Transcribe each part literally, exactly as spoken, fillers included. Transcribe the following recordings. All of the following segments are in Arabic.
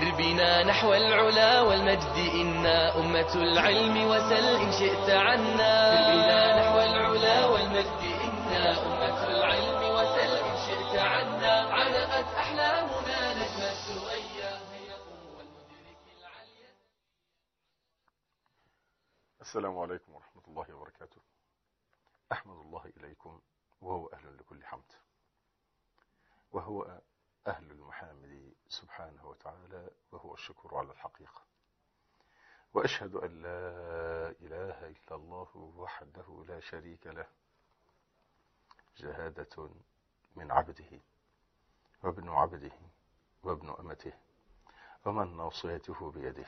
سر بنا نحو العلا والمجد إنا أمة العلم وسل إن شئت عنا. سر بنا نحو العلا والمجد إنا أمة العلم وسل إن شئت عنا. علقت أحلامنا نجم الثريا هي أم والمدرك العليا. السلام عليكم ورحمة الله وبركاته. أحمد الله إليكم وهو أهل لكل حمد، وهو أهل المحامد سبحانه وتعالى، وهو الشكر على الحقيقة. وأشهد أن لا إله إلا الله وحده لا شريك له، جهادة من عبده وابن عبده وابن أمته ومن ناصيته بيده.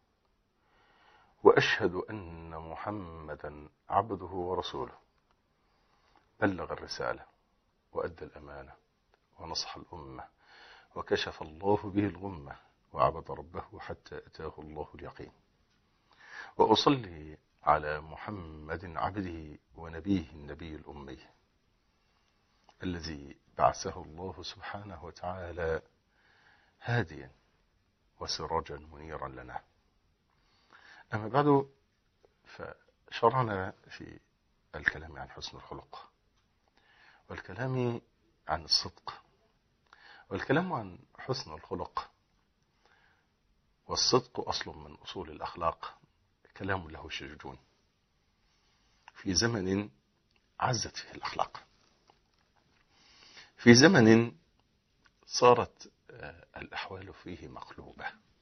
وأشهد أن محمدا عبده ورسوله، بلغ الرسالة وأدى الأمانة ونصح الأمة وكشف الله به الغمة وعبد ربه حتى أتاه الله اليقين. وأصلي على محمد عبده ونبيه النبي الأمي الذي بعثه الله سبحانه وتعالى هاديا وسراجا منيرا لنا. أما بعد، فشرعنا في الكلام عن حسن الخلق، والكلام عن الصدق، والكلام عن حسن الخلق والصدق أصل من أصول الأخلاق، كلام له شجون في زمن عزت فيه الأخلاق، في زمن صارت الأحوال فيه مقلوبة،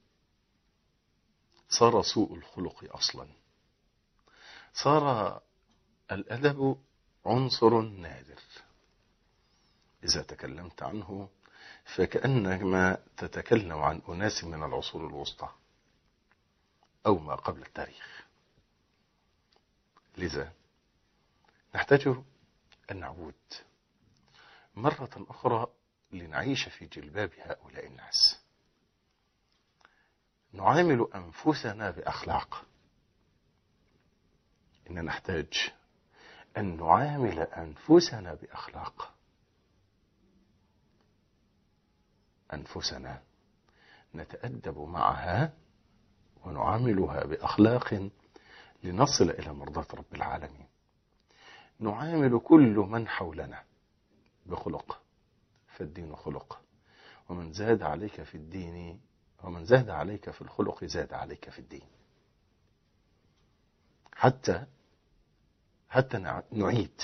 صار سوء الخلق أصلا، صار الأدب عنصر نادر. إذا تكلمت عنه فكأنما تتكلم عن أناس من العصور الوسطى أو ما قبل التاريخ. لذا نحتاج أن نعود مرة أخرى لنعيش في جلباب هؤلاء الناس، نعامل أنفسنا بأخلاق. إن نحتاج أن نعامل أنفسنا بأخلاق، أنفسنا نتأدب معها ونعاملها بأخلاق لنصل إلى مرضاة رب العالمين. نعامل كل من حولنا بخلق، فالدين خلق، ومن زاد عليك في الدين ومن زاد عليك في الخلق زاد عليك في الدين. حتى حتى نعيد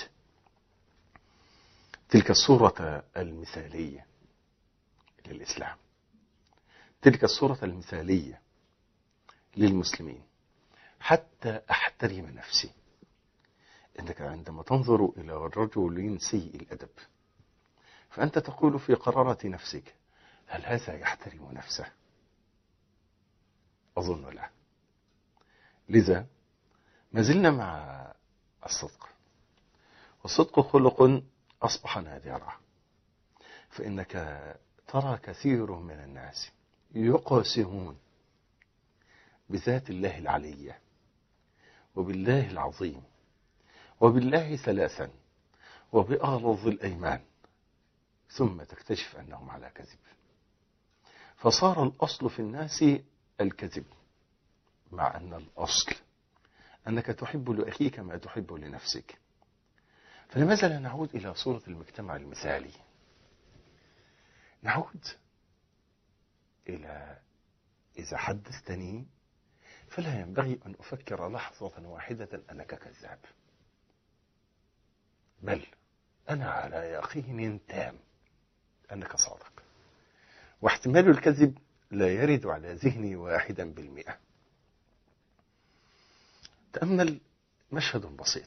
تلك الصورة المثالية للإسلام، تلك الصورة المثالية للمسلمين، حتى أحترم نفسي. إنك عندما تنظر إلى رجل سيء الأدب فأنت تقول في قرارة نفسك: هل هذا يحترم نفسه؟ أظن لا. لذا ما زلنا مع الصدق، والصدق خلق أصبح نادرا، فإنك ترى كثير من الناس يقسمون بذات الله العلية وبالله العظيم وبالله ثلاثا وبأغلظ الأيمان، ثم تكتشف أنهم على كذب. فصار الأصل في الناس الكذب، مع أن الأصل أنك تحب لأخيك ما تحب لنفسك. فلماذا لا نعود إلى صورة المجتمع المثالي؟ نعود إلى إذا حدثتني فلا ينبغي أن أفكر لحظة واحدة أنك كذاب، بل أنا على يقين تام أنك صادق، واحتمال الكذب لا يرد على ذهني واحدا بالمئة. تأمل مشهد بسيط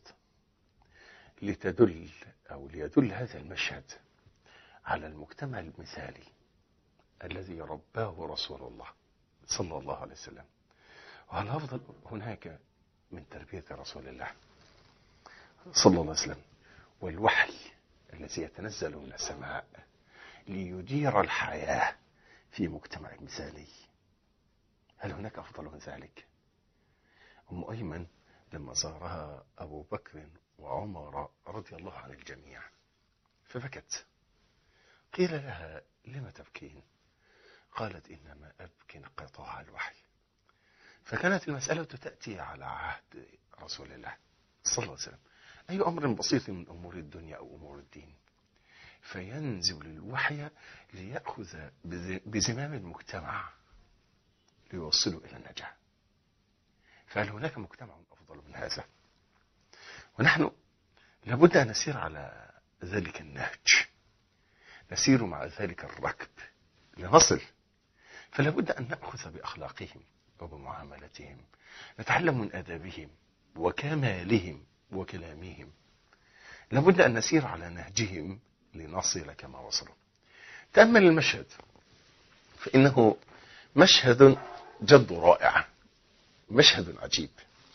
لتدل أو ليدل هذا المشهد على المجتمع المثالي الذي رباه رسول الله صلى الله عليه وسلم. وهل أفضل هناك من تربية رسول الله صلى الله عليه وسلم والوحي الذي يتنزل من السماء ليدير الحياة في مجتمع مثالي؟ هل هناك أفضل من ذلك؟ أم أيمن لما زارها أبو بكر وعمر رضي الله عن الجميع فبكت. قيل لها: لم تبكين؟ قالت إنما أبكي انقطاع الوحي. فكانت المسألة تأتي على عهد رسول الله صلى الله عليه وسلم، أي أمر بسيط من أمور الدنيا أو أمور الدين، فينزل الوحي ليأخذ بزمام المجتمع ليوصله إلى النجاة. فهل هناك مجتمع أفضل من هذا؟ ونحن لابد أن نسير على ذلك النهج، نسير مع ذلك الركب لنصل. فلابد أن نأخذ بأخلاقهم وبمعاملتهم، نتعلم من آدابهم وكمالهم وكلامهم. لابد أن نسير على نهجهم لنصل كما وصلوا. تأمل المشهد، فإنه مشهد جد رائع، مشهد عجيب.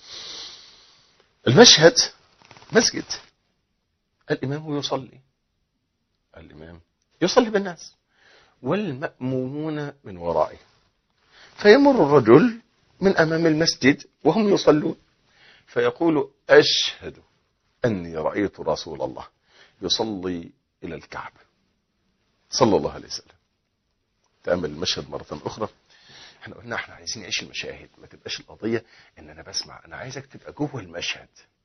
المشهد مسجد، الإمام يصلي، الإمام يصلي بالناس والمأمومون من ورائه، فيمر الرجل من أمام المسجد وهم يصلون فيقول: أشهد أني رأيت رسول الله يصلي إلى الكعبة صلى الله عليه وسلم. تأمل المشهد مرة أخرى. احنا قلنا احنا عايزين نعيش المشاهد، ما تبقاش القضية ان انا بسمع، انا عايزك تبقى جوه المشهد.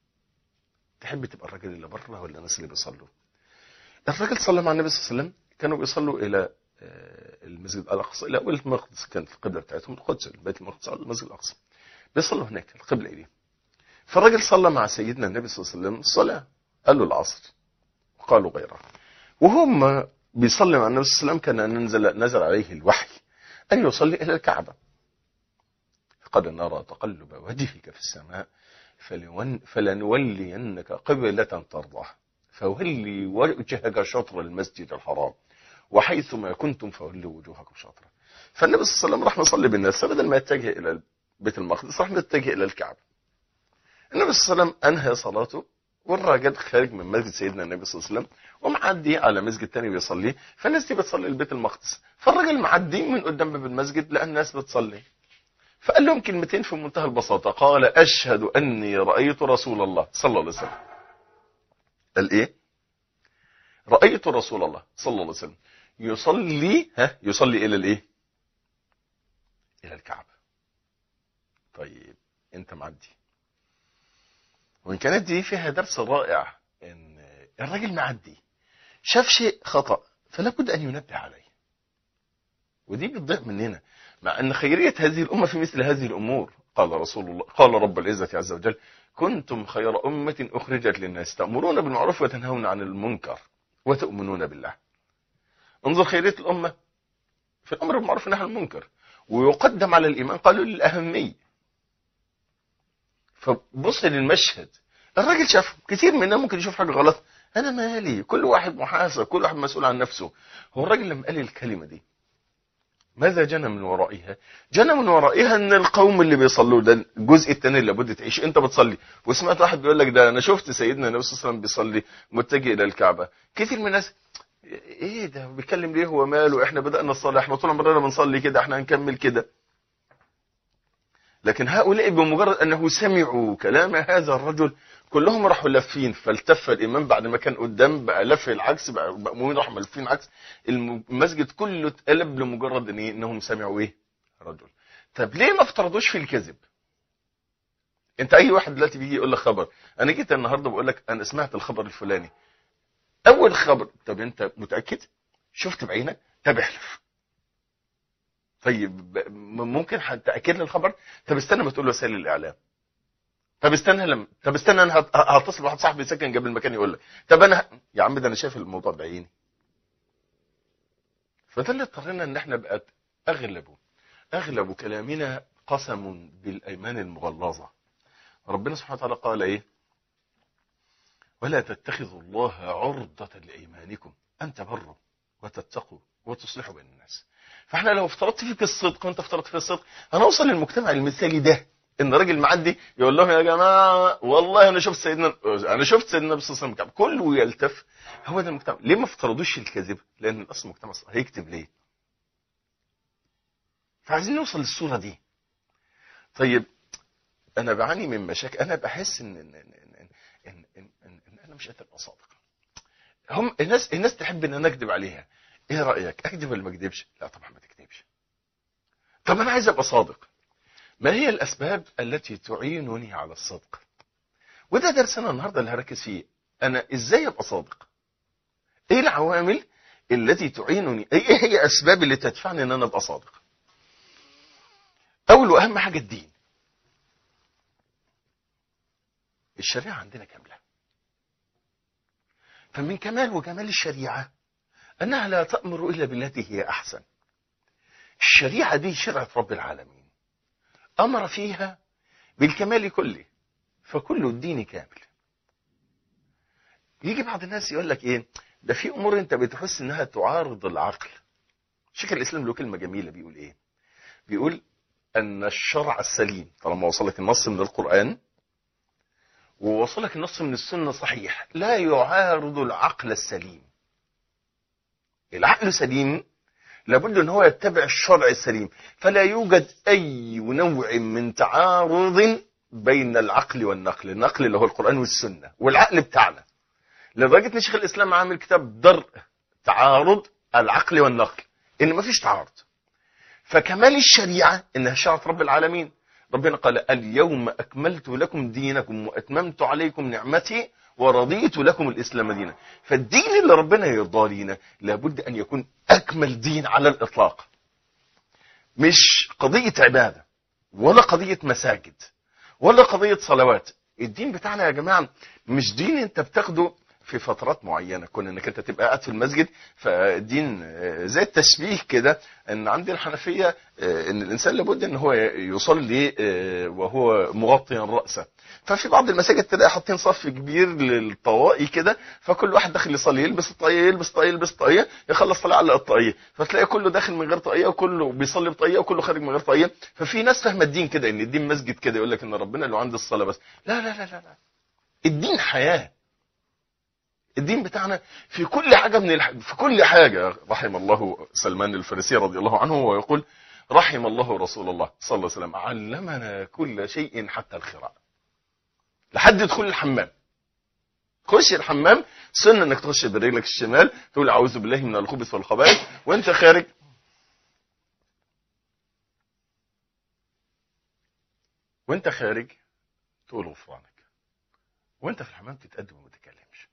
تحب تبقى الراجل اللي بره ولا الناس اللي بيصلوا؟ الراجل صلى مع النبي صلى الله عليه وسلم، كانوا بيصلوا الى المسجد الاقصى، الى اول المقدس، كانت القبله بتاعتهم القدس، بيت المقدس او المسجد الاقصى، بيصلوا هناك القبله اليه. فالراجل صلى مع سيدنا النبي صلى الله عليه وسلم الصلاه، قال له العصر وقالوا غيره، وهم بيصلي مع النبي صلى الله عليه وسلم كان نزل نزل عليه الوحي أن يصلي إلى الكعبة. قد نرى تقلب وجهك في السماء فلنولينك قبلة ترضاها فولي وجهك شطر المسجد الحرام وحيثما كنتم فولوا وجوهكم شطره. فالنبي صلى الله عليه وسلم راح يصلي بالناس، فبدل ما يتجه إلى بيت المقدس راح يتجه إلى الكعبة. النبي صلى الله عليه وسلم أنهى صلاته، والراجل خارج من مسجد سيدنا النبي صلى الله عليه وسلم ومعدي على مسجد تاني بيصلي، فالناس دي بتصلي البيت المقدس، فالراجل معدي من قدام باب المسجد لأن الناس بتصلي، فقال لهم كلمتين في منتهى البساطة، قال: أشهد أني رأيت رسول الله صلى الله عليه وسلم. قال إيه؟ رأيت رسول الله صلى الله عليه وسلم يصلي ها يصلي إلى الإيه؟ إلى الكعبة. طيب أنت معدي، وإن كانت دي فيها درس رائع، إن الراجل معدي شاف شيء خطأ فلا بد أن ينبه عليه، ودي بتضيع مننا، مع أن خيرية هذه الأمة في مثل هذه الأمور. قال رسول الله، قال رب العزة عز وجل: كنتم خير أمة أخرجت للناس تأمرون بالمعروف وتنهون عن المنكر وتؤمنون بالله. انظر خيرية الأمة في الأمر بالمعروف والنهي عن المنكر، ويقدم على الإيمان قالوا للأهمية. فبص للمشهد، الراجل شاف كثير مننا ممكن يشوف حاجة غلط، أنا مالي، كل واحد محاسب، كل واحد مسؤول عن نفسه. هو الراجل لما قال الكلمة دي ماذا جنى من ورائها؟ جنى من ورائها ان القوم اللي بيصلوا، ده الجزء الثاني اللي لابد تعيش. انت بتصلي وسمعت واحد بيقول لك: ده انا شفت سيدنا النبي صلى الله عليه وسلم بيصلي متجه الى الكعبة. كثير من الناس: ايه ده بيتكلم ليه، هو ماله، احنا بدأنا الصلاة، احنا طول عمرنا بنصلي كده، احنا هنكمل كده. لكن هؤلاء بمجرد انه سمعوا كلام هذا الرجل كلهم راحوا لافين، فالتف الامام بعد ما كان قدام بقى لف العكس، بقى مأمومين راحوا ملفين عكس، المسجد كله اتقلب لمجرد ان انهم سمعوا ايه؟ رجل. طب ليه ما افترضوش في الكذب؟ انت اي واحد دلوقتي بيجي يقول لك خبر، انا جيت النهارده بقول لك انا سمعت الخبر الفلاني، اول خبر، طب انت متاكد؟ شفت بعينك؟ طب احلف. طيب ممكن تاكد لي الخبر؟ طب استنى ما تقول له وسائل الاعلام. طب استنى لما طب استنى انا هتصل بواحد صاحبي ساكن جنب المكان يقول لك. طب انا ه... يا عم ده انا شايف الموضوع بعيني. فده اللي اضطرينا ان احنا بقت اغلب اغلب كلامنا قسم بالايمان المغلظه. ربنا سبحانه وتعالى قال ايه؟ ولا تتخذوا الله عرضة لايمانكم ان تبروا وتتقوا وتصلحوا بين الناس. فاحنا لو افترضت فيك الصدق وانت افترضت في الصدق، هنوصل للمجتمع المثالي ده، ان راجل معدي يقول لهم: يا جماعه والله انا شفت سيدنا انا شفت سيدنا النبي صلى الله عليه وسلم، كله يلتف. هو ده المجتمع. ليه ما افترضوش الكذب؟ لان الاصل المجتمع هيكتب ليه؟ فعايزين نوصل للصوره دي. طيب انا بعاني من مشاكل، انا بحس ان ان ان ان, إن, إن, إن, إن انا مش قادر ابقى صادق. هم الناس الناس تحب ان انا اكذب عليها. ايه رايك، اكذب ولا ما اكذبش؟ لا طبعا ما تكذبش. طب انا عايز ابقى صادق، ما هي الاسباب التي تعينني على الصدق؟ وده درسنا النهارده اللي هركز فيه. انا ازاي ابقى صادق؟ ايه العوامل التي تعينني؟ ايه هي اسباب اللي تدفعني ان انا ابقى صادق؟ اول واهم حاجه الدين. الشريعه عندنا كامله، فمن كمال وجمال الشريعه انها لا تأمر الا بالتي هي احسن. الشريعه دي شرعه رب العالمين، امر فيها بالكمال كله، فكل الدين كامل. يجي بعض الناس يقول لك ايه ده، في امور انت بتحس انها تعارض العقل. شيخ الاسلام له كلمه جميله، بيقول ايه؟ بيقول ان الشرع السليم طالما وصلك النص من القرآن ووصلك النص من السنة صحيح لا يعارض العقل السليم. العقل سليم لابد ان هو يتبع الشرع السليم، فلا يوجد اي نوع من تعارض بين العقل والنقل. النقل اللي هو القرآن والسنة، والعقل بتاعنا. لدرجة ان شيخ الاسلام عامل كتاب درء تعارض العقل والنقل، ان ما فيش تعارض. فكمال الشريعة انها شرعة رب العالمين. ربنا قال اليوم اكملت لكم دينكم واتممت عليكم نعمتي ورضيت لكم الاسلام دينا. فالدين اللي ربنا يرضى لينا لابد ان يكون اكمل دين على الاطلاق، مش قضية عبادة ولا قضية مساجد ولا قضية صلوات. الدين بتاعنا يا جماعة مش دين انت بتاخده في فترات معينة، كون انك انت تبقى قاعد في المسجد. فالدين زي التشبيه كده، ان عند الحنفية ان الانسان لابد ان هو يصلي وهو مغطيا رأسه. ففي بعض المساجد تلاقي حاطين صف كبير للطوائي كده، فكل واحد داخل يصلي يلبس الطاقية يلبس طاقية يلبس طاقية، يخلص صلاة على الطاقية، فتلاقي كله داخل من غير طاقية وكله بيصلي بطاقية وكله خارج من غير طاقية. ففي ناس فاهمة الدين كده ان الدين مسجد كده، يقول لك ان ربنا لو عند الصلاة بس. لا لا لا لا لا، الدين حياة. الدين بتاعنا في كل حاجة من الح... في كل حاجة. رحم الله سلمان الفارسي رضي الله عنه ويقول رحم الله رسول الله صلى الله عليه وسلم علمنا كل شيء حتى الخراء. لحد دخول الحمام، خش الحمام سنة انك تخش برجلك الشمال تقول اعوذ بالله من الخبث والخبائث، وانت خارج وانت خارج تقول غفرانك، وانت في الحمام تتقدم وما تتكلمش.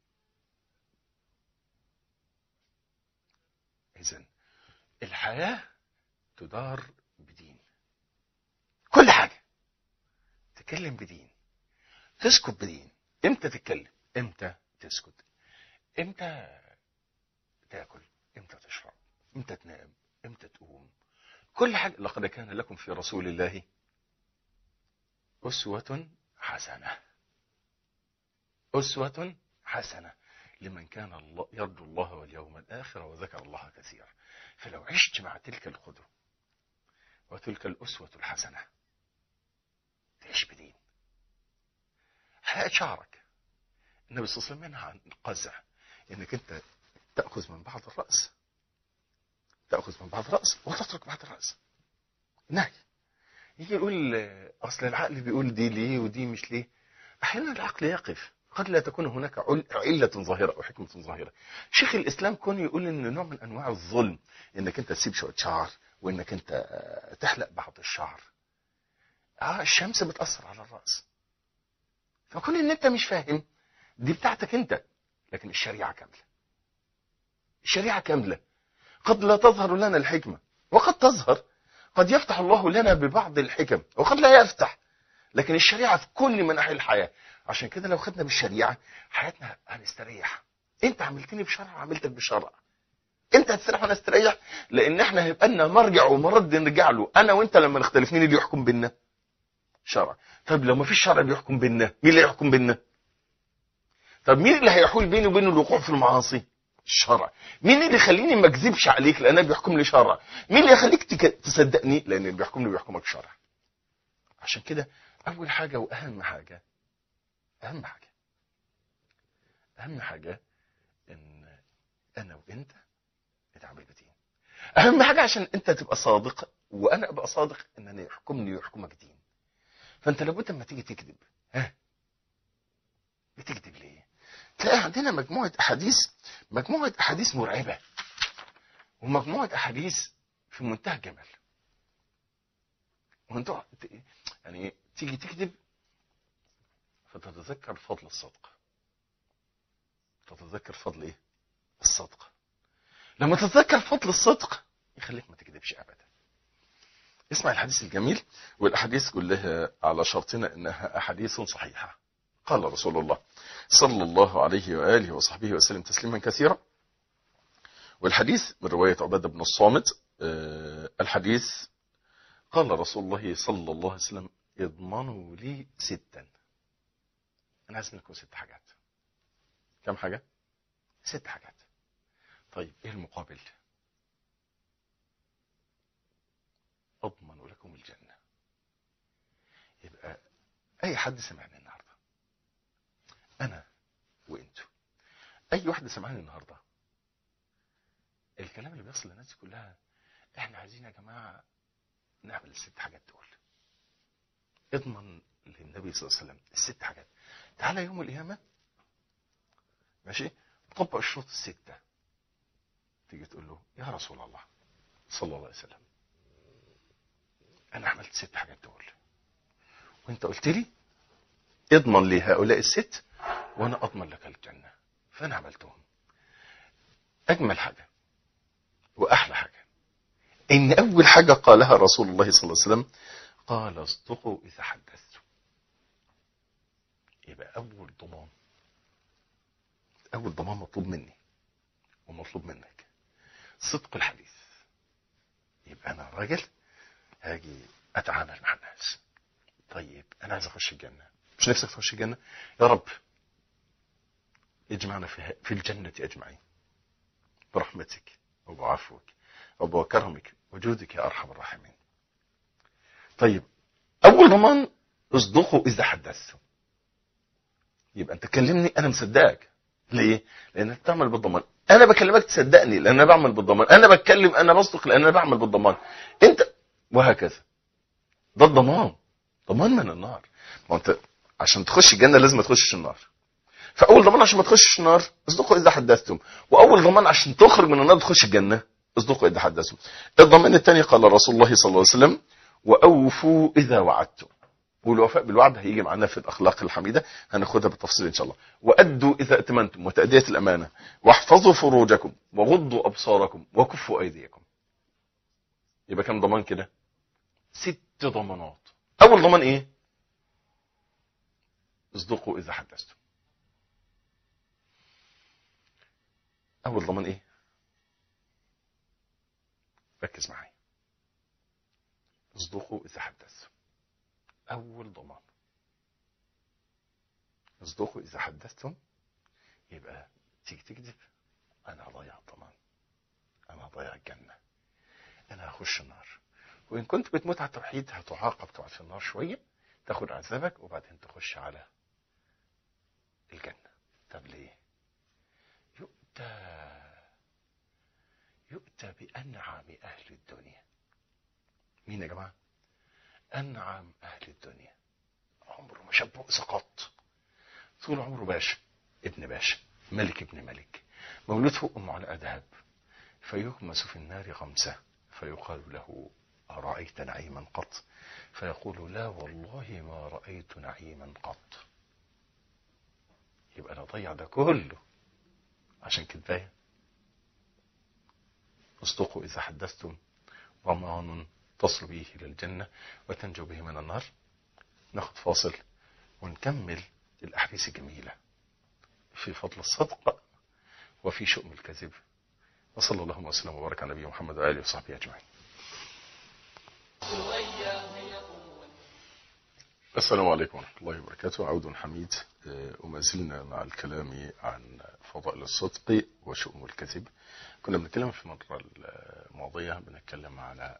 إذن الحياة تدار بدين. كل حاجة تتكلم بدين، تسكت بدين. امتى تتكلم، امتى تسكت، امتى تاكل، امتى تشرب، امتى تنام، امتى تقوم. كل حاجة. لقد كان لكم في رسول الله أسوة حسنة. أسوة حسنة لمن كان الله يرجو الله واليوم الآخر وذكر الله كثيرا. فلو عشت مع تلك القدوة وتلك الأسوة الحسنة تعيش بدين. حلقة شعرك، النبي صلى الله عليه وسلم منها عن القزع، انك انت تأخذ من بعض الرأس، تأخذ من بعض الرأس وتترك بعض الرأس. نهي. يجي يقول أصل العقل بيقول دي ليه ودي مش ليه. أحيانا العقل يقف، قد لا تكون هناك علة ظاهرة أو حكمة ظاهرة. شيخ الإسلام كون يقول إن نوع من أنواع الظلم إنك أنت تسيب شوية شعر وإنك أنت تحلق بعض الشعر. آه الشمس بتأثر على الرأس، فكون إن أنت مش فاهم دي بتاعتك أنت. لكن الشريعة كاملة، الشريعة كاملة. قد لا تظهر لنا الحكمة وقد تظهر، قد يفتح الله لنا ببعض الحكم وقد لا يفتح، لكن الشريعة في كل مناحي الحياة. عشان كده لو خدنا بالشريعة حياتنا هنستريح. انت عملتني بشرع وعملتك بشرع، انت هتستريح وانا استريح، لان احنا هيبقى لنا مرجع ومرد نرجع له. انا وانت لما نختلف مين اللي يحكم بينا؟ شرع. طب لو ما فيش شرع بيحكم بينا، مين اللي يحكم بينا؟ طب مين اللي هيحول بيني وبين الوقوع في المعاصي؟ الشرع. مين اللي يخليني ما اكذبش عليك لان بيحكم لي شرع؟ مين اللي يخليك تصدقني؟ لان اللي بيحكم لي بيحكمك شرع. عشان كده اول حاجة واهم حاجة، اهم حاجة اهم حاجة ان انا وانت نتعامل بدين. اهم حاجة عشان انت تبقى صادق وانا ابقى صادق ان انا يحكمني ويحكمك دين. فانت لابد اما تيجي تكذب، ها بتكذب ليه؟ تلاقي عندنا مجموعة احاديث، مجموعة احاديث مرعبة ومجموعة احاديث في منتهى الجمال. وانت يعني تيجي تكذب فتتذكر فضل الصدق. تتذكر فضل ايه؟ الصدق. لما تتذكر فضل الصدق يخليك ما تكذبش ابدا. اسمع الحديث الجميل، والاحاديث كلها على شرطنا انها احاديث صحيحه. قال رسول الله صلى الله عليه واله وصحبه وسلم تسليما كثيرا. والحديث من روايه عباده بن الصامت. الحديث قال رسول الله صلى الله عليه وسلم اضمنوا لي ستا. انا عايز منكم ست حاجات. كم حاجه؟ ست حاجات. طيب ايه المقابل؟ اضمن لكم الجنه. يبقى اي حد سمعني النهارده، انا وانتوا، اي واحده سمعني النهارده، الكلام اللي بيصل للناس كلها احنا عايزين يا جماعه نعمل الست حاجات دول. اضمن للنبي صلى الله عليه وسلم الست حاجات. تعالى يوم القيامه ماشي طبق الشروط السته، تيجي تقول له يا رسول الله صلى الله عليه وسلم انا عملت ست حاجات دول، وانت قلت لي اضمن لي هؤلاء الست وانا اضمن لك الجنه، فانا عملتهم. اجمل حاجه واحلى حاجه ان اول حاجه قالها رسول الله صلى الله عليه وسلم قال اصدقوا اذا حدثتم. يبقى اول ضمان، اول ضمان مطلوب مني ومطلوب منك صدق الحديث. يبقى انا راجل هاجي اتعامل مع الناس. طيب انا عايز اخش الجنه، مش نفسك تخش الجنه؟ يا رب اجمعنا في الجنه اجمعين برحمتك وبعفوك وبكرمك وجودك يا ارحم الراحمين. طيب اول ضمان اصدقوا اذا حدثتم. يبقى انت تكلمني انا مصدقك. ليه؟ لانك بتعمل بالضمان. انا بكلمك تصدقني لان انا بعمل بالضمان. انا بتكلم انا بصدق لان انا بعمل بالضمان. انت وهكذا. ده الضمان، ضمان من النار. ما انت عشان تخش الجنه لازم ما تخشش النار. فاول ضمان عشان ما تخشش النار اصدقوا اذا حدثتم، واول ضمان عشان تخرج من النار تخش الجنه اصدقوا اذا حدثتم. الضمان الثاني قال رسول الله صلى الله عليه وسلم واوفوا اذا وعدتم. والوفاء بالوعد هيجي معنا في الاخلاق الحميده، هناخدها بالتفصيل ان شاء الله. وادوا اذا ائتمنتم وتاديه الامانه، واحفظوا فروجكم وغضوا ابصاركم وكفوا ايديكم. يبقى كم ضمان كده؟ ست ضمانات. اول ضمان ايه؟ اصدقوا اذا حدثتم. اول ضمان ايه؟ ركز معايا. اصدقوا اذا حدثتم. اول ضمان اصدقوا اذا حدثتم. يبقى تيجي تكذب انا هضيع الضمان، انا هضيع الجنه، انا هخش النار. وان كنت بتموت على التوحيد هتعاقب، تقعد في النار شويه تاخد عذابك وبعدين تخش على الجنه. طب ليه؟ يؤتى يؤتى بانعم اهل الدنيا. مين يا جماعه؟ انعم اهل الدنيا. عمره ما شاب بؤس قط، طول عمره باشا ابن باشا، ملك ابن ملك، مولود فوق امه على ذهب، فيغمس في النار غمسه فيقال له أرأيت نعيما قط؟ فيقول لا والله ما رأيت نعيما قط. يبقى انا ضيع ده كله عشان كده. اصدقوا اذا حدثتم ضمان تصل به الى الجنه وتنجو به من النار. ناخد فاصل ونكمل الاحاديث الجميله في فضل الصدق وفي شؤم الكذب. وصلى الله وسلم وبارك على نبينا محمد واله وصحبه اجمعين. السلام عليكم ورحمه الله وبركاته. عود حميد. وما زلنا مع الكلام عن فضائل الصدق وشؤم الكذب. كنا بنتكلم في المره الماضيه بنتكلم على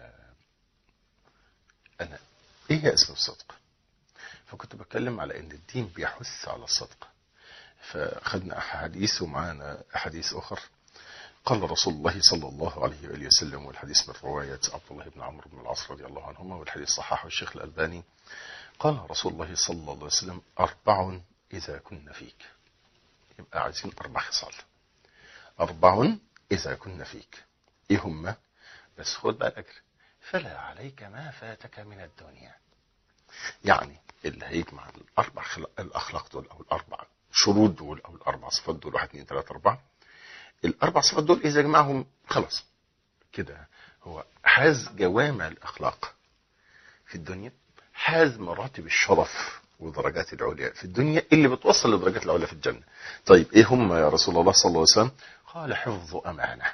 انا ايه هي اسم الصدق، فكنت بتكلم على ان الدين بيحث على الصدق. فخدنا احاديث ومعانا احاديث اخر. قال رسول الله صلى الله عليه وآله وسلم، والحديث من رواية عبد الله بن عمرو بن العاص رضي الله عنهما، والحديث صححه الشيخ الألباني. قال رسول الله صلى الله عليه وسلم أربع إذا كن فيك. يبقى عايزين أربع خصال. أربع إذا كن فيك. إيه هم؟ بس خد بقى الأجر. فلا عليك ما فاتك من الدنيا. يعني اللي هيجمع الأربع الأخلاق دول أو الأربع شروط دول أو الأربع صفات دول، واحد اثنين ثلاثة أربعة، الأربع صفات دول إذا جمعهم خلاص كده هو حاز جوامع الأخلاق في الدنيا، حاز مراتب الشرف ودرجات العليا في الدنيا اللي بتوصل لدرجات العليا في الجنة. طيب إيه هم يا رسول الله صلى الله عليه وسلم؟ قال حفظ أمانة،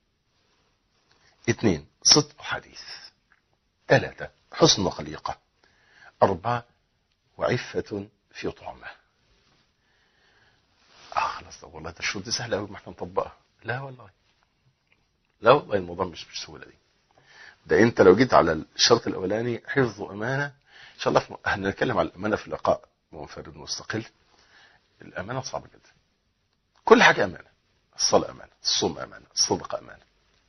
اثنين صدق حديث، ثلاثة حسن خليقة، أربعة وعفة في طعمه. آه خلاص طب والله ده الشروط دي سهلة أوي ما احنا نطبقها. لا والله لا والله الموضوع مش بالسهولة دي. ده أنت لو جيت على الشرط الأولاني حفظ أمانة، إن شاء الله هنتكلم على الأمانة في لقاء منفرد مستقل. الأمانة صعبة جدا، كل حاجة أمانة، الصلاة أمانة، الصوم أمانة، الصدق أمانة،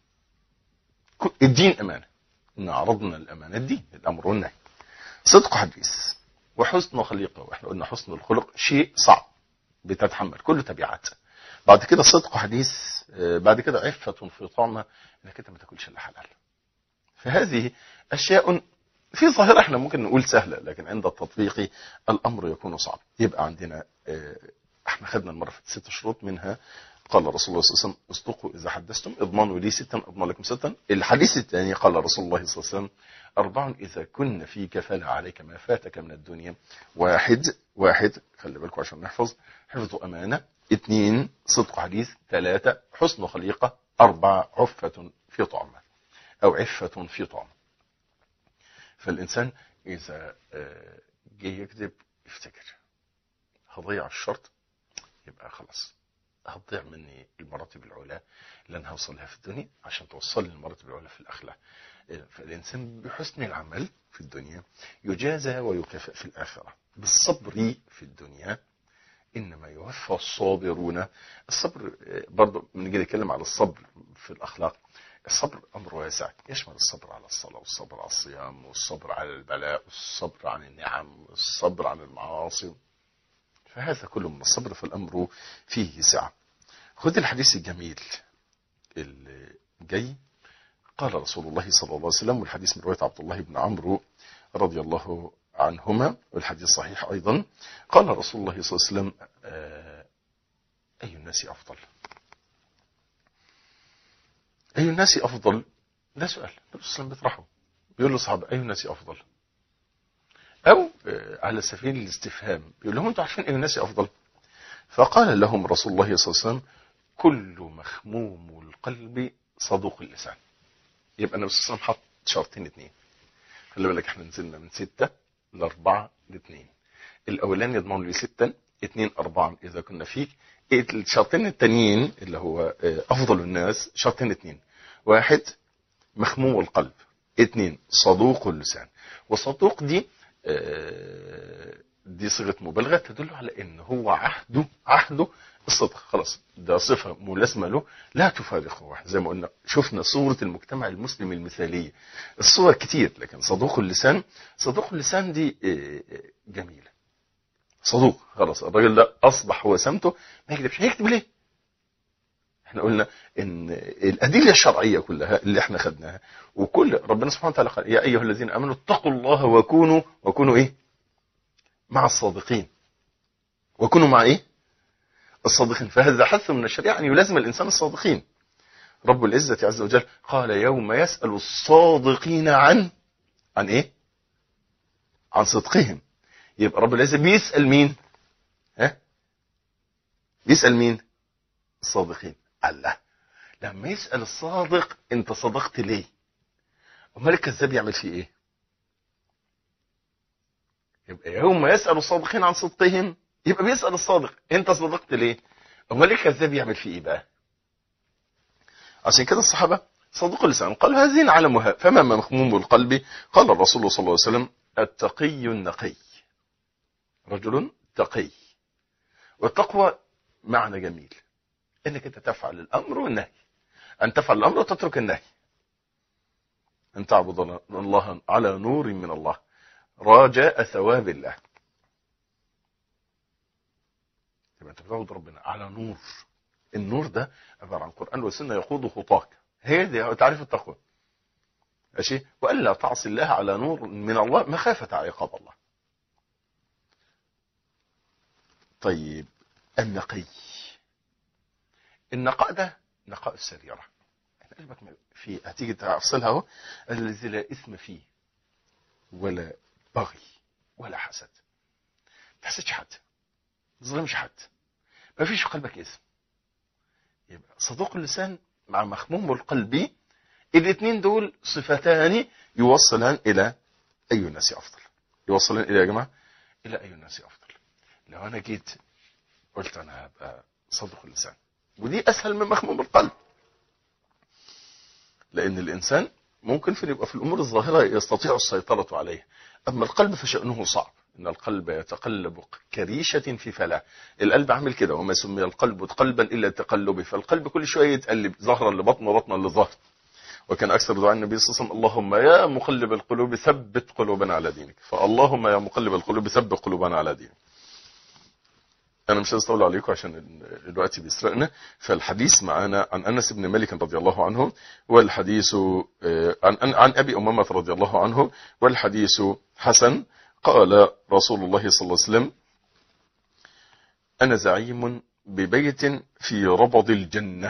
الدين أمانة، إن عرضنا الأمانة الدين الأمر والنهي، صدق حديث وحسن خليقة. وإحنا قلنا حسن الخلق شيء صعب بتتحمل كله تبعات. بعد كده صدق حديث، بعد كده عفة في طعمة، انك انت ما تاكلش الا حلال. فهذه اشياء في ظاهرة احنا ممكن نقول سهلة، لكن عند التطبيق الامر يكون صعب. يبقى عندنا احنا خدنا المرة في ست شروط، منها قال رسول الله صلى الله عليه وسلم اصدقوا اذا حدثتم، اضمنوا لي ستا اضمن لكم ستا. الحديث الثاني قال رسول الله صلى الله عليه وسلم اربع اذا كن فيك فلا عليك ما فاتك من الدنيا. واحد واحد خلي بالكم عشان نحفظ، حفظ امانة، اثنين صدق حديث، ثلاثة حسن خليقة، أربعة عفة في طعمه أو عفة في طعمه. فالإنسان إذا جه يكذب يفتكر هضيع الشرط، يبقى خلاص هتضيع مني المراتب العلى اللي أنا هوصلها في الدنيا عشان توصل لي المراتب العلى في الأخلاق. فالإنسان بحسن العمل في الدنيا يجازى ويكافئ في الآخرة. بالصبر في الدنيا إنما يوفى الصابرون. الصبر برضو بنيجي نتكلم على الصبر في الأخلاق. الصبر أمر واسع، يشمل الصبر على الصلاة والصبر على الصيام والصبر على البلاء والصبر عن النعم والصبر عن المعاصي. فهذا كله من الصبر، فالأمر فيه سعة. خذ الحديث الجميل اللي جاي. قال رسول الله صلى الله عليه وسلم، والحديث من رواية عبد الله بن عمرو رضي الله عنهما والحديث صحيح أيضا. قال رسول الله صلى الله عليه وسلم أي الناس أفضل؟ أي الناس أفضل؟ ده سؤال النبي صلى الله عليه وسلم بيطرحه، بيقول له صحابة أي الناس أفضل؟ أو على سبيل الاستفهام بيقول لهم أنتوا عارفين أي الناس أفضل؟ فقال لهم رسول الله صلى الله عليه وسلم كل مخموم القلب صدوق اللسان. يبقى النبي صلى الله عليه وسلم حط شرطين اثنين. خلي بالك احنا نزلنا من ستة لأربعة لاثنين. الأولاني يضمن لي ستة، اثنين أربعة إذا كنا فيك. الشرطين التانيين اللي هو أفضل الناس شرطين اثنين، واحد مخموم القلب، اثنين صدوق اللسان. وصدوق دي دي صيغة مبالغة تدل على ان هو عهده عهده الصدق. خلاص ده صفة ملازمة له لا تفارقه. زي ما قلنا شفنا صورة المجتمع المسلم المثالية، الصور كتير، لكن صدوق اللسان صدوق اللسان دي جميلة. صدوق خلاص الراجل ده اصبح هو سمته ما يكذبش. هيكذب ليه؟ احنا قلنا ان الادله الشرعيه كلها اللي احنا خدناها وكل ربنا سبحانه وتعالى قال يا ايها الذين امنوا اتقوا الله وكونوا وكونوا ايه مع الصادقين. وكونوا مع ايه الصادقين. فهذا حث من الشريعه ان يلازم الانسان الصادقين. رب العزه عز وجل قال يوم يسال الصادقين عن عن ايه عن صدقهم. يبقى رب العزه بيسال مين؟ ها بيسال مين؟ الصادقين. الله لما يسأل الصادق انت صدقت ليه؟ امال الكذاب يعمل فيه ايه؟ يبقى يوم يسأل الصادقين عن صدقهم يبقى بيسأل الصادق انت صدقت ليه؟ امال الكذاب يعمل فيه ايه بقى؟ عشان كده الصحابة صدقوا اللسان قالوا هذين علمها فما مخموم القلب. قال الرسول صلى الله عليه وسلم التقي النقي، رجل تقي. والتقوى معنى جميل انك انت تفعل الامر والنهي، ان تفعل الامر وتترك النهي، ان تعبد الله على نور من الله رجاء ثواب الله. يبقى انت بتعبد ربنا على نور. النور ده عباره عن قران وسنه يقود خطاك. هي دي تعريف التقوى. ماشي، وألا تعصي الله على نور من الله مخافة عقاب الله. طيب النقي، النقاء ده نقاء السريرة، قلبك في هتيجي تفصلها اهو، الذي لا إثم فيه ولا بغي ولا حسد، ما تحسدش حد، ما تظلمش حد، ما فيش في قلبك إثم. يبقى صدوق اللسان مع مخموم القلب، الاثنين دول صفتان يوصلان إلى أي الناس أفضل، يوصلان إلى يا جماعة إلى أي الناس أفضل. لو أنا جيت قلت أنا هبقى صدوق اللسان، ودي أسهل من مخموم القلب، لأن الإنسان ممكن في يبقى في الأمور الظاهرة يستطيع السيطرة عليه، أما القلب فشأنه صعب، إن القلب يتقلب كريشة في فلاة. القلب عامل كده، وما سمي القلب قلبا إلا تقلبه، فالقلب كل شوية يتقلب، ظهرا لبطن وبطنا للظهر. وكان أكثر دعاء النبي صلى الله عليه وسلم اللهم يا مقلب القلوب ثبت قلوبنا على دينك، فاللهم يا مقلب القلوب ثبت قلوبنا على دينك. أنا مش هستولى عليكم عشان الوقت بيسرقنا. فالحديث معنا عن أنس بن مالك رضي الله عنه، والحديث عن عن أبي أمامة رضي الله عنه، والحديث حسن. قال رسول الله صلى الله عليه وسلم أنا زعيم ببيت في ربض الجنة.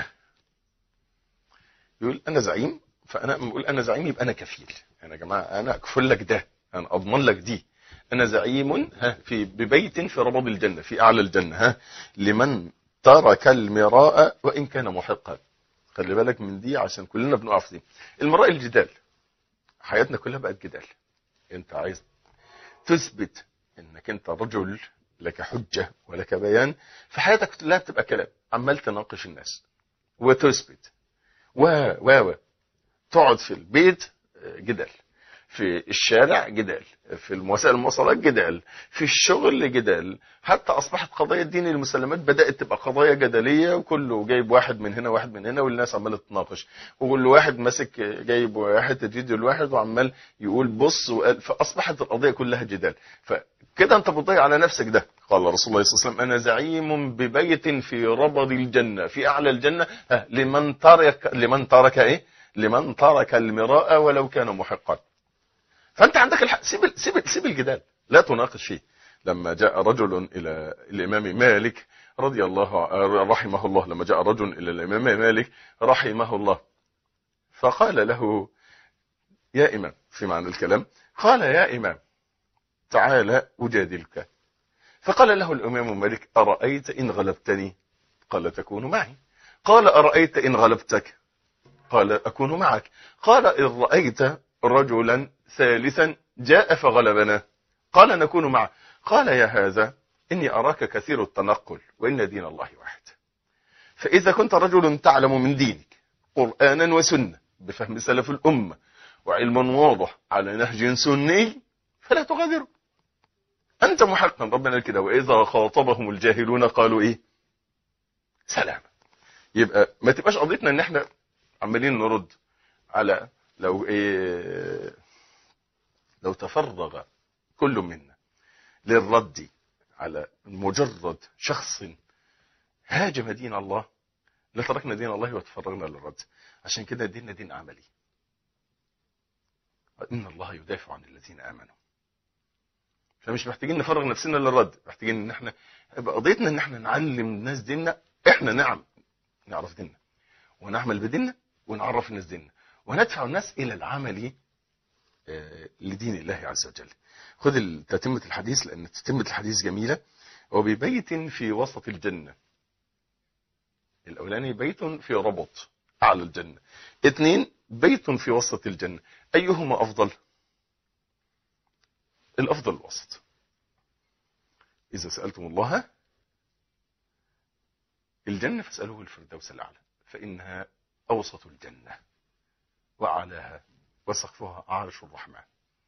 يقول أنا زعيم، فأنا بقول أنا زعيم يبقى أنا كفيل، يعني يا جماعة أنا أكفل لك ده، أنا أضمن لك دي. أنا زعيم ها في ببيت في ربض الجنة، في أعلى الجنة، ها لمن ترك المراء وإن كان محقا. خلي بالك من دي عشان كلنا بنقع في دي. المراء الجدال، حياتنا كلها بقت جدال. أنت عايز تثبت أنك أنت رجل لك حجة ولك بيان، في حياتك كلها بتبقى كلام، عمال تناقش الناس وتثبت و و تقعد في البيت جدال، في الشارع جدال، في وسائل المواصلات جدال، في الشغل جدال، حتى أصبحت قضايا الدين المسلمات بدأت تبقى قضايا جدلية، وكله جايب واحد من هنا واحد من هنا، والناس عمالة تتناقش، وكل واحد ماسك جايب واحد فيديو الواحد وعمال يقول بص وقال، فأصبحت القضية كلها جدال. فكده أنت بتضيع على نفسك ده. قال رسول الله صلى الله عليه وسلم أنا زعيم ببيت في ربض الجنة، في أعلى الجنة، لمن ترك لمن ترك إيه لمن ترك المراء ولو كان محقا. فأنت عندك الحق، سيب سيب سيب الجدال، لا تناقش فيه. لما جاء رجل إلى الإمام مالك رضي الله رحمه الله، لما جاء رجل إلى الإمام مالك رحمه الله، فقال له يا إمام، في معنى الكلام، قال يا إمام تعالى أجادلك. فقال له الإمام مالك أرأيت إن غلبتني؟ قال تكون معي. قال أرأيت إن غلبتك؟ قال أكون معك. قال إن رأيت رجلا ثالثا جاء فغلبنا؟ قال نكون معه. قال يا هذا إني أراك كثير التنقل وإن دين الله واحد، فإذا كنت رجل تعلم من دينك قرآنا وسنة بفهم سلف الأمة وعلم واضح على نهج سني فلا تغادره، أنت محقا. ربنا كده وإذا خاطبهم الجاهلون قالوا إيه سلام. يبقى ما تبقاش قضيتنا إن احنا عمالين نرد على لو إيه لو تفرغ كل منا للرد على مجرد شخص هاجم دين الله لتركنا دين الله وتفرغنا للرد. عشان كده ديننا دين عملي، إن الله يدافع عن الذين آمنوا. فمش محتاجين نفرغ نفسنا للرد، محتاجين ان احنا قضيتنا ان احنا نعلم الناس ديننا، احنا نعم نعرف ديننا ونعمل بديننا ونعرف الناس ديننا وندفع الناس الى العمل لدين الله عز وجل. خذ تتمة الحديث لان تتمة الحديث جميلة. وببيت في وسط الجنة، الاولاني بيت في ربط اعلى الجنة، اثنين بيت في وسط الجنة، ايهما افضل؟ الافضل الوسط. اذا سألتم الله الجنة فاسألوه الفردوس الاعلى، فانها اوسط الجنة واعلاها وسقفها عرش الرحمن،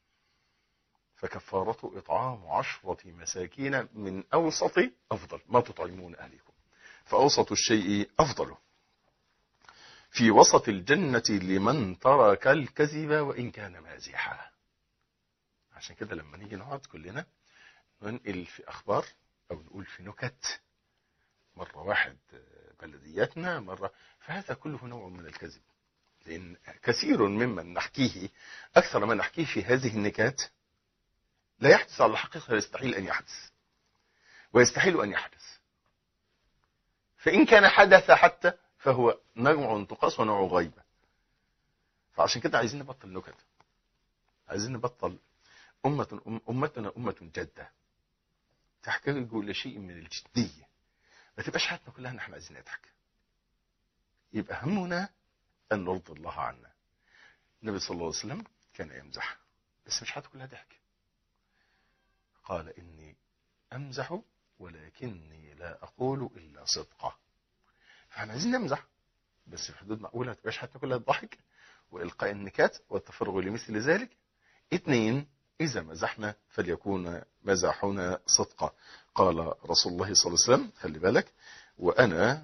فكفارته اطعام عشرة مساكين من اوسط افضل ما تطعمون اهلكم، فاوسط الشيء افضله. في وسط الجنة لمن ترك الكذب وان كان مازحا. عشان كده لما نيجي نقعد كلنا ننقل في اخبار او نقول في نكت، مرة واحد بلدياتنا مرة، فهذا كله نوع من الكذب. لأن كثير ممن نحكيه، أكثر ما نحكيه في هذه النكات لا يحدث على الحقيقة، يستحيل أن يحدث ويستحيل أن يحدث. فإن كان حدث حتى فهو نوع انتقاص ونوع غيبة. فعشان كده عايزين نبطل نكت، عايزين نبطل. أمة أم أمتنا أمة جادة تحتاج إلى شيء من الجدية. ما تبقاش حياتنا كلها نحن عايزين نضحك. يبقى همنا أن نرضي الله عنا. النبي صلى الله عليه وسلم كان يمزح، بس مش حياته كلها ضحك. قال إني أمزح ولكني لا أقول إلا صدقة. فاحنا عايزين نمزح بس في حدود معقولة، ما تبقاش حياتنا كلها ضحك وإلقاء النكات والتفرغ لمثل ذلك. اثنين، إذا مزحنا فليكون مزحنا صدقة. قال رسول الله صلى الله عليه وسلم، خلي بالك، وأنا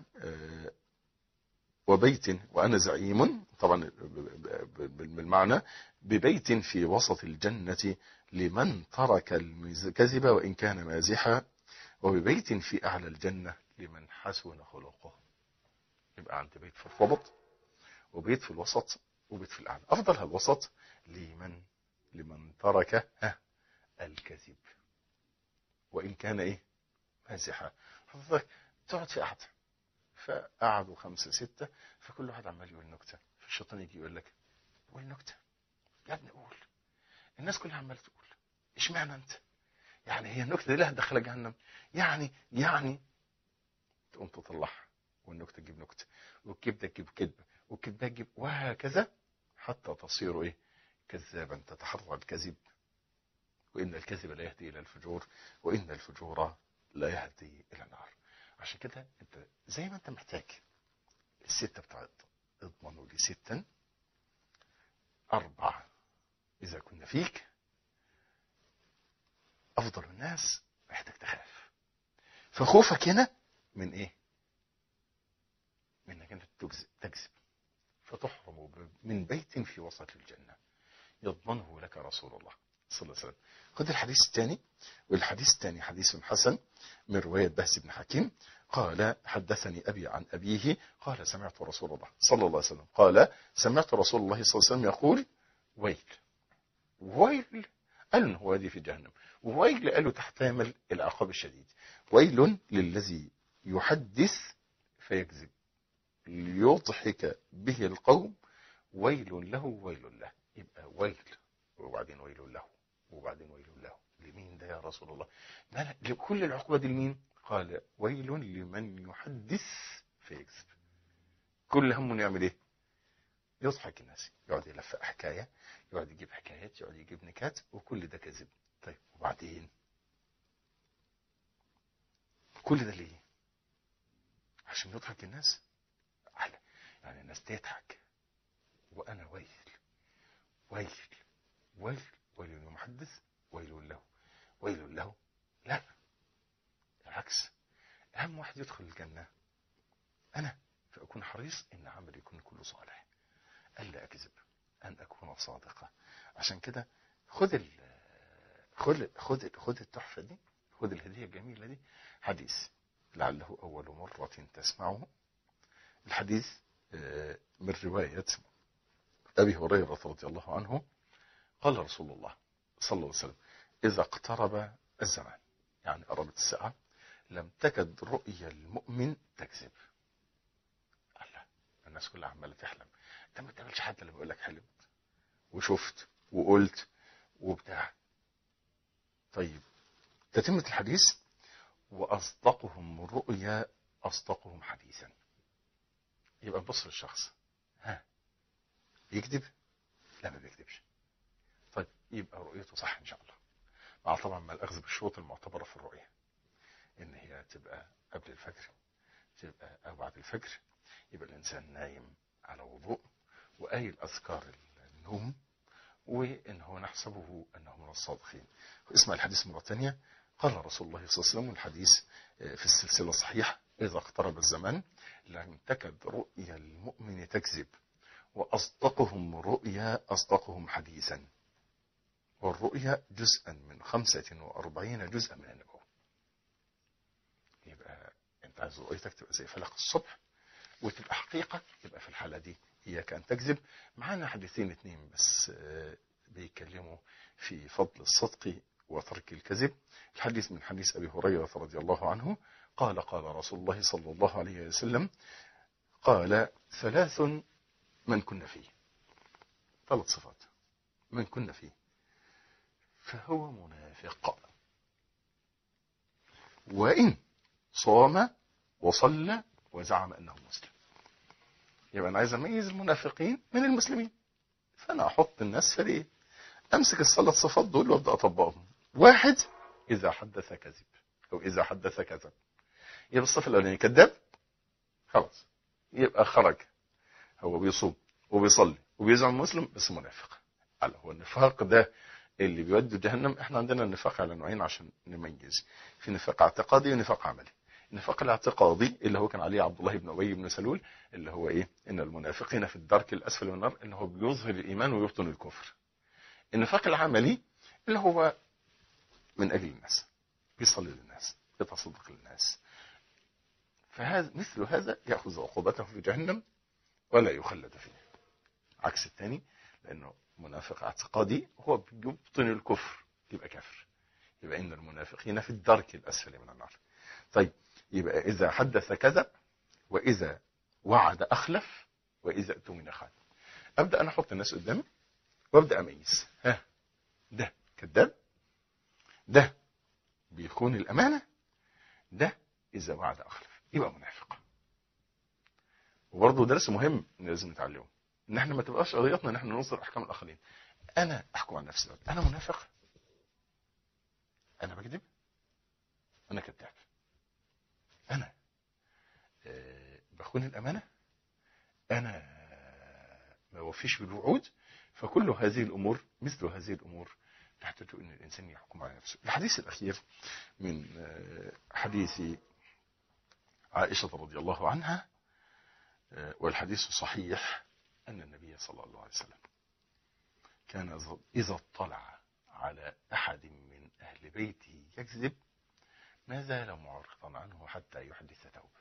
وبيت وأنا زعيم، طبعا بالمعنى ببيت في وسط الجنة لمن ترك الكذب وإن كان مازحا، وببيت في أعلى الجنة لمن حسن خلقه. يبقى عند بيت في الوسط وبيت في الوسط وبيت في الأعلى. أفضلها الوسط لمن لمن ترك الكذب وإن كان إيه مازحا. حضرتك تقعد في قعدة، فقعدوا خمسة ستة، فكل واحد عمال يقول نكتة، فالشيطان يجي يقول لك قول نكتة يا ابني، قول. الناس كلها عمالة تقول، اشمعنى انت؟ يعني هي النكتة دي لها دخل جهنم؟ يعني يعني تقوم تطلعها، والنكتة تجيب نكتة، والكذبة تجيب كذبة، والكذبة تجيب، وهكذا حتى تصير ايه كذابا تتحرى الكذب. وإن الكذب لا يهدي إلى الفجور، وإن الفجور لا يهدي إلى النار. عشان كده انت زي ما انت محتاج الستة بتاعت اضمنوا لي ستا، أربعة إذا كنا فيك، أفضل الناس محتاج تخاف. فخوفك هنا من إيه؟ من أنك أنت تكذب فتحرم من بيت في وسط الجنة يضمنه لك رسول الله صلى الله عليه وسلم. خذ الحديث الثاني، والحديث الثاني حديث حسن من رواية بهز بن حكيم قال حدثني أبي عن أبيه قال سمعت رسول الله صلى الله عليه وسلم قال سمعت رسول الله صلى الله عليه وسلم يقول ويل ويل، قال هو دي في جهنم، ويل قالوا تحتمل العقاب الشديد. ويل للذي يحدث فيكذب ليضحك به القوم، ويل له ويل له. يبقى ويل وبعدين ويل له وبعدين ويل له. لمين ده يا رسول الله؟ لا لا، لكل العقوبة دي لمين؟ قال ويل لمن يحدث فيكذب. كل همه يعمل ايه؟ يضحك الناس، يقعد يلفق حكاية، يقعد يجيب حكايات، يقعد يجيب نكات، وكل ده كذب. طيب وبعدين كل ده ليه؟ عشان يضحك الناس، على يعني الناس تضحك وانا ويل ويل ويل ويل للمحدث ويل له ويل له. لا العكس، اهم واحد يدخل الجنة انا، فاكون حريص ان عملي يكون كله صالح، الا اكذب، ان اكون صادقة. عشان كده خذ ال خذ خذ خذ التحفة دي، خذ الهدية الجميلة دي. حديث لعله اول مرة تسمعه. الحديث من رواية ابي هريرة رضي الله عنه قال رسول الله صلى الله عليه وسلم اذا اقترب الزمان، يعني قربت الساعة، لم تكد رؤيا المؤمن تكذب. الله، الناس كلها عمالة تحلم، انت ما تعملش حد اللي بيقول لك حلمت وشفت وقلت وبتاع. طيب تتمة الحديث واصدقهم رؤيا اصدقهم حديثا. يبقى نبص للشخص، ها يكذب؟ لا ما بيكذبش. طيب يبقى رؤيته صح ان شاء الله، مع طبعا ما الاخذ بالشروط المعتبرة في الرؤية، ان هي تبقى قبل الفجر، تبقى او بعد الفجر، يبقى الانسان نايم على وضوء وقايل اذكار النوم، وان هو نحسبه انه من الصادقين. اسمع الحديث مرة ثانية. قال رسول الله صلى الله عليه وسلم، الحديث في السلسلة الصحيحة، اذا اقترب الزمان لم تكد رؤيا المؤمن تكذب واصدقهم رؤيا اصدقهم حديثا. والرؤيا جزءا من خمسة واربعين جزءا من النبوة. يبقى انت عايز رؤيتك تبقى زي فلق الصبح وتبقى حقيقة، يبقى في الحالة دي إياك أن تكذب. معانا حديثين اتنين بس بيتكلموا في فضل الصدق وترك الكذب. الحديث من حديث أبي هريرة رضي الله عنه قال قال رسول الله صلى الله عليه وسلم قال ثلاث من كن فيه، ثلاث صفات من كن فيه فهو منافق، وإن صام وصلى وزعم أنه مسلم. يبقى أنا عايز أميز المنافقين من المسلمين، فأنا أحط الناس فريق، أمسك الثلاث صفات دول وأبدأ أطبقهم. واحد، إذا حدث كذب أو إذا حدث كذب، يبقى الصفة الأولانية كذاب، خلاص يبقى خرج، هو بيصوم وبيصلي وبيزعم مسلم بس منافق. على هو النفاق ده اللي بيودي جهنم. احنا عندنا النفاق على نوعين عشان نميز، في نفاق اعتقادي ونفاق عملي. النفاق الاعتقادي اللي هو كان عليه عبد الله بن ابي بن سلول، اللي هو ايه؟ ان المنافقين في الدرك الاسفل من النار، اللي هو بيظهر الايمان ويبطن الكفر. النفاق العملي اللي هو من اجل الناس، بيصلي للناس، بيتصدق للناس، فهذا مثل هذا ياخذ عقوبته في جهنم ولا يخلد فيه. عكس الثاني، لانه منافق اعتقادي هو بيبطن الكفر يبقى كافر. يبقى ان المنافقين في الدرك الاسفل من النار. طيب، يبقى اذا حدث كذب، واذا وعد اخلف، واذا اؤتمن خان. ابدا انا احط الناس قدامي وابدا اميز، ها ده كذاب، ده بيخون الامانه، ده اذا وعد اخلف، يبقى منافق. وبرضه درس مهم لازم نتعلمه، ان احنا ما تبقاش قضيتنا ان احنا ننظر احكام الاخرين. انا احكم عن نفسي، انا منافق، انا بكذب، انا كذاب، انا أه بخون الامانه، انا ما وفيش بالوعود. فكل هذه الامور، مثل هذه الامور تحتاج ان الانسان يحكم على نفسه. الحديث الاخير من حديث عائشه رضي الله عنها، والحديث صحيح، أن النبي صلى الله عليه وسلم كان إذا اطلع على أحد من أهل بيته يكذب ما زال معرضا عنه حتى يحدث توبة.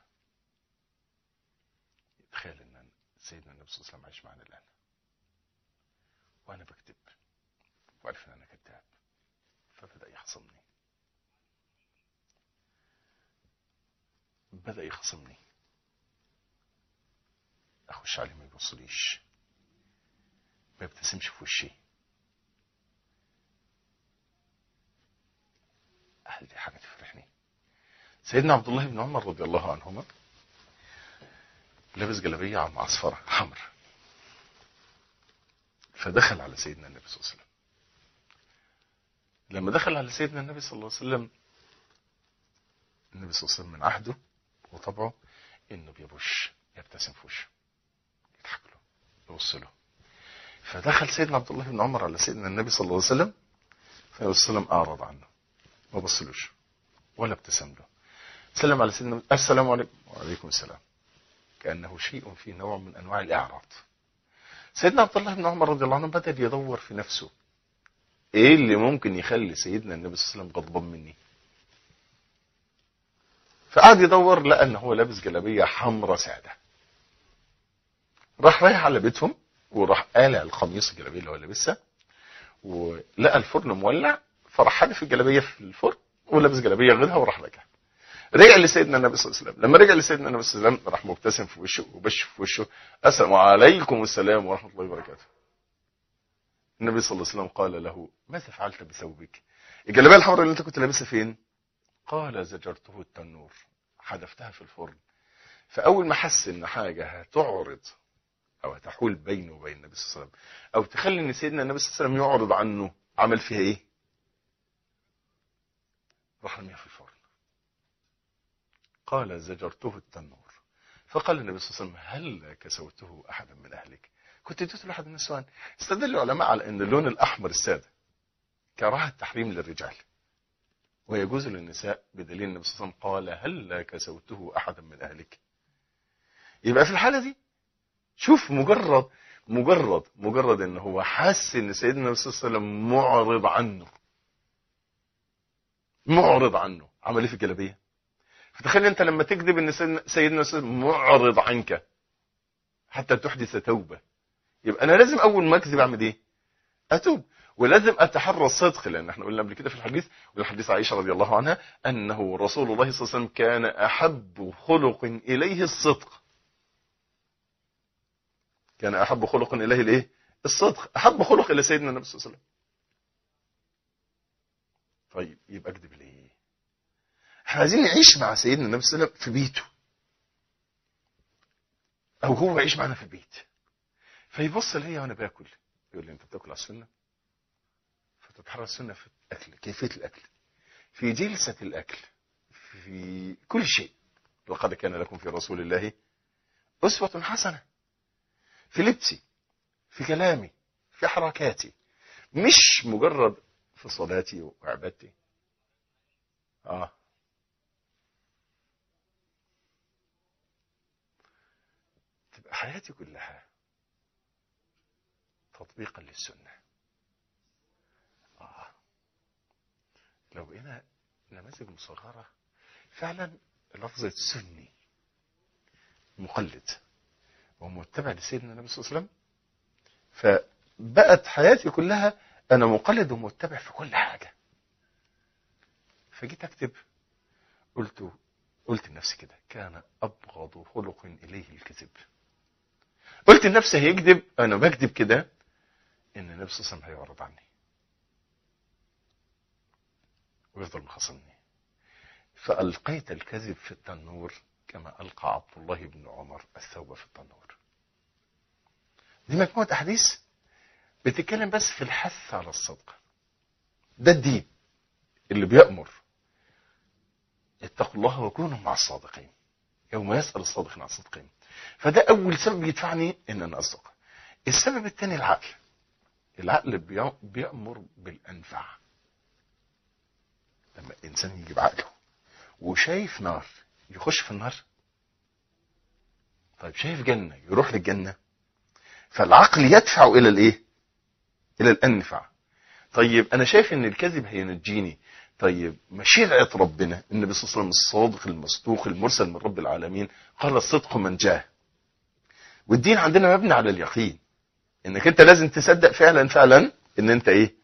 تخيل أن سيدنا النبي صلى الله عليه وسلم عايش معنا الآن وأنا بكذب وعرف أن أنا كذاب، فبدأ يخصمني، بدأ يخصمني، اخش عليه ما يبصليش، ما يبتسمش في وشي. هل دي حاجه تفرحني؟ سيدنا عبد الله بن عمر رضي الله عنهما لابس جلابيه عم عصفره حمر، فدخل على سيدنا النبي صلى الله عليه وسلم. لما دخل على سيدنا النبي صلى الله عليه وسلم، النبي صلى الله عليه وسلم من عهده وطبعه انه بيبش، يبتسم في وشه، يضحك له، يبص له. فدخل سيدنا عبد الله بن عمر على سيدنا النبي صلى الله عليه وسلم، فالنبي صلى الله عليه وسلم اعرض عنه، ما بصلوش ولا ابتسم له. سلم على سيدنا، السلام عليكم، وعليكم السلام، كانه شيء فيه نوع من انواع الاعراض. سيدنا عبد الله بن عمر رضي الله عنه بدا يدور في نفسه، ايه اللي ممكن يخلي سيدنا النبي صلى الله عليه وسلم غضبان مني؟ فقعد يدور، لقى ان هو لابس جلابيه حمراء ساده. راح رايح على بيتهم وراح قالع القميص الجلابيه اللي هو لابسها، ولقى الفرن مولع، فراح حادف الجلابيه في الفرن ولابس جلابيه غيرها وراح راجع. رجع لسيدنا النبي صلى الله عليه وسلم، لما رجع لسيدنا النبي صلى الله عليه وسلم راح مبتسم في وشه وبش في وشه، السلام عليكم السلام ورحمه الله وبركاته. النبي صلى الله عليه وسلم قال له: ماذا فعلت بثوبك؟ الجلابيه الحمراء اللي انت كنت لابسها فين؟ قال: زجرته التنور، حدفتها في الفرن. فاول ما حس ان حاجه هتعرض او هتحول بينه وبين النبي صلى الله عليه وسلم، او تخلي ان سيدنا النبي صلى الله عليه وسلم يعرض عنه، عمل فيها ايه؟ راح رميها في الفرن. قال: زجرته التنور. فقال النبي صلى الله عليه وسلم: هل كسوته احدا من اهلك؟ كنت اديته لاحد من النسوان. استدل العلماء على ان اللون الاحمر الساده كراهه تحريم للرجال ويجوز للنساء، بدليل النبي صلى الله عليه وسلم قال: هل كسوته احدا من اهلك؟ يبقى في الحاله دي شوف، مجرد مجرد مجرد ان هو حس ان سيدنا النبي صلى الله عليه وسلم معرض عنه معرض عنه عمل ايه في الجلابيه؟ فتخيل انت لما تكذب ان سيدنا النبي صلى الله عليه وسلم معرض عنك، حتى تحدث توبة. يبقى أنا لازم أول ما أكذب أعمل إيه؟ أتوب. ولازم أتحرى الصدق، لأن احنا قلنا قبل كده في الحديث، والحديث عائشة رضي الله عنها، أنه رسول الله صلى الله عليه وسلم كان أحب خلق إليه الصدق. كان أحب خلق إليه الإيه؟ الصدق. أحب خلق إلى سيدنا النبي صلى الله عليه وسلم. طيب يبقى أكذب ليه؟ احنا عايزين نعيش مع سيدنا النبي صلى الله عليه وسلم في بيته، أو هو يعيش معنا في البيت، فيبص ليا وأنا باكل يقول لي أنت بتاكل على السنة؟ فتتحرى السنة في الأكل، كيفية الأكل، في جلسة الأكل، في كل شيء. لقد كان لكم في رسول الله أسوة حسنة، في لبسي، في كلامي، في حركاتي، مش مجرد في صلاتي وعبادتي. آه تبقى حياتي كلها تطبيقا للسنة. آه لو بقينا نماذج مصغرة فعلا، لفظة سني مقلد ومتبع لسيدنا النبي صلى الله عليه وسلم، فبقت حياتي كلها أنا مقلد ومتبع في كل حاجة. فجيت أكتب، قلت قلت لنفسي كده: كان أبغض خلق إليه الكذب. قلت لنفسي هيكذب، أنا بكذب كده إن النبي صلى الله عليه وسلم هيعرض عني ويفضل مخاصمني. فألقيت الكذب في التنور كما ألقى عبد الله بن عمر الثوب في التنور. دي مجموعة أحاديث بتتكلم بس في الحث على الصدق. ده الدين اللي بيأمر اتقوا الله وكونوا مع الصادقين يوم يسأل الصادقين عن صدقهم. فده أول سبب يدفعني إن أنا أصدق. السبب الثاني العقل. العقل بيأمر بالأنفع. لما الإنسان يجيب عقله وشايف نار يخش في النار، طيب شايف جنة يروح للجنة، فالعقل يدفع إلى الإيه؟ إلى الأنفع. طيب أنا شايف إن الكذب هينجيني، طيب مشيئة ربنا، النبي صلى الله عليه وسلم الصادق المصدوق المرسل من رب العالمين قال: الصدق من جاه. والدين عندنا مبني على اليقين، انك انت لازم تصدق فعلا فعلا ان انت ايه؟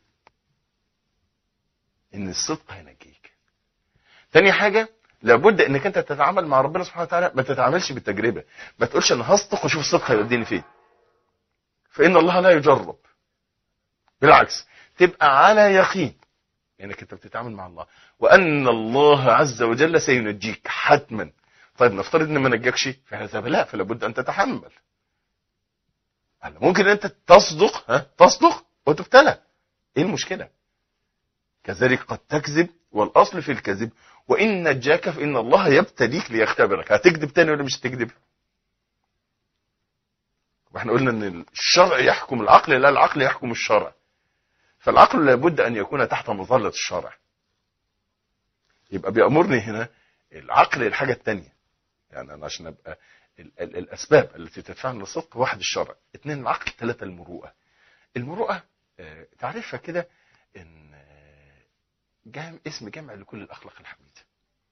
ان الصدق هينجيك. تاني حاجة، لابد انك انت تتعامل مع ربنا سبحانه وتعالى، ما تتعاملش بالتجربة. ما تقولش انا هصدق واشوف الصدق هيوديني فين، فان الله لا يجرب. بالعكس، تبقى على يقين انك انت بتتعامل مع الله، وان الله عز وجل سينجيك حتما. طيب نفترض ان ما نجاكش، فهذا بلاء، فلا بد ان تتحمل. ممكن انت تصدق، ها تصدق وتبتلى، ايه المشكلة؟ كذلك قد تكذب، والاصل في الكذب وان نجاك فان الله يبتليك ليختبرك. هتكذب تاني ولا مش هتكذب؟ واحنا قلنا ان الشرع يحكم العقل، لا العقل يحكم الشرع. فالعقل لابد ان يكون تحت مظلة الشرع. يبقى بيأمرني هنا العقل الحاجة التانية، يعني انا عشان ابقى ال ال الاسباب التي تدفعني للصدق: واحد الشرع، اثنين العقل، ثلاثة المروءة. المروءة آه تعرفها كده ان آه جام اسم جمع لكل الاخلاق الحميدة.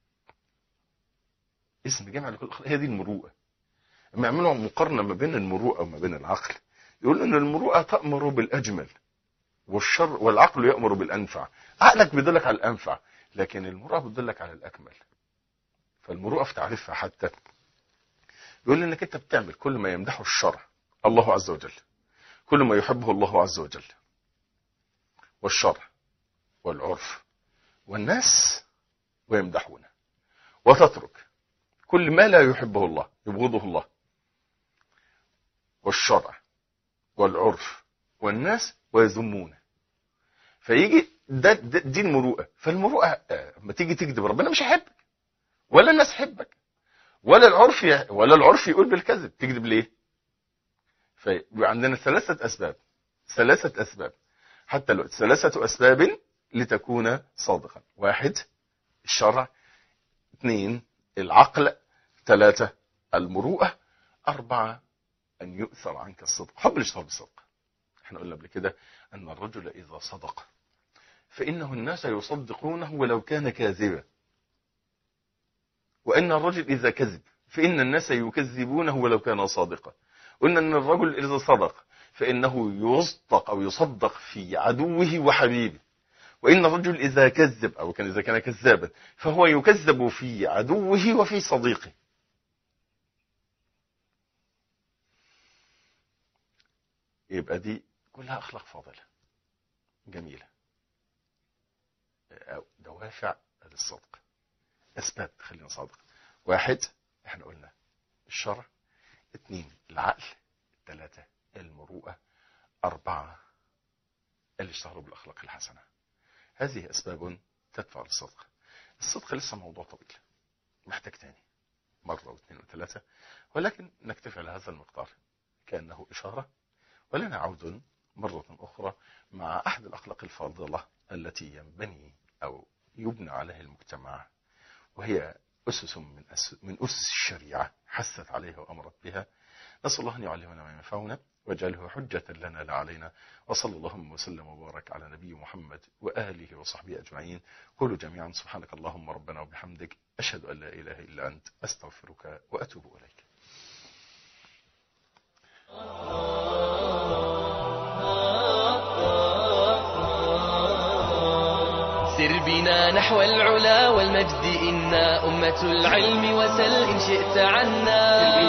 اسم جمع لكل الاخلاق، هي دي المروءة. لما يعملوا مقارنة ما بين المروءة وما بين العقل، يقول ان المروءة تأمر بالاجمل، والشر والعقل يأمر بالانفع. عقلك بيدلك على الانفع، لكن المروءة بتدلك على الاكمل. فالمروءة في تعريفها حتى يقول انك انت بتعمل كل ما يمدحه الشرع الله عز وجل، كل ما يحبه الله عز وجل، والشرع والعرف والناس ويمدحونه، وتترك كل ما لا يحبه الله يبغضه الله، والشرع والعرف والناس ويذمونه. فيجي ده, ده دي المروءة. فالمروءة لما تيجي تكذب ربنا مش هيحبك، ولا الناس تحبك، ولا العرف ولا العرف يقول بالكذب. تكذب ليه؟ فعندنا ثلاثة أسباب، ثلاثة أسباب حتى لو ثلاثة أسباب لتكون صادقا: واحد الشرع، اثنين العقل، ثلاثة المروءة، أربعة أن يؤثر عنك الصدق، حب الاشتغال بالصدق. احنا قلنا قبل كده أن الرجل إذا صدق فإنه الناس يصدقونه ولو كان كاذبا، وأن الرجل إذا كذب فإن الناس يكذبونه ولو كان صادقا، قلنا ان الرجل اذا صدق فانه يصدق او يصدق في عدوه وحبيبه، وان الرجل اذا كذب او كان اذا كان كذابا فهو يكذب في عدوه وفي صديقه. يبقى دي كلها اخلاق فاضله جميله، دوافع للصدق، اسباب تخلينا صادق. واحد احنا قلنا الشرع، اثنين العقل، ثلاثة المروءة، أربعة الاشتهار بالأخلاق الحسنة. هذه أسباب تدفع للصدق. الصدق لسه موضوع طويل محتاج تاني مرة واثنين وثلاثة، ولكن نكتفي على هذا المقدار كأنه إشارة، ولنا عود مرة أخرى مع أحد الأخلاق الفاضلة التي ينبني أو يبنى عليها المجتمع، وهي أسس من أسس, من أسس الشريعة حثت عليها وأمرت بها. نسأل الله أن يعلمنا ما ينفعنا واجعله حجة لنا لا علينا، وصلى اللهم وسلم وبارك على نبي محمد وآله وصحبه أجمعين. قولوا جميعا سبحانك اللهم ربنا وبحمدك، أشهد أن لا إله إلا أنت، أستغفرك وأتوب إليك. سر بنا نحو العلا والمجد إنا أمة العلم وسل إن شئت عنا.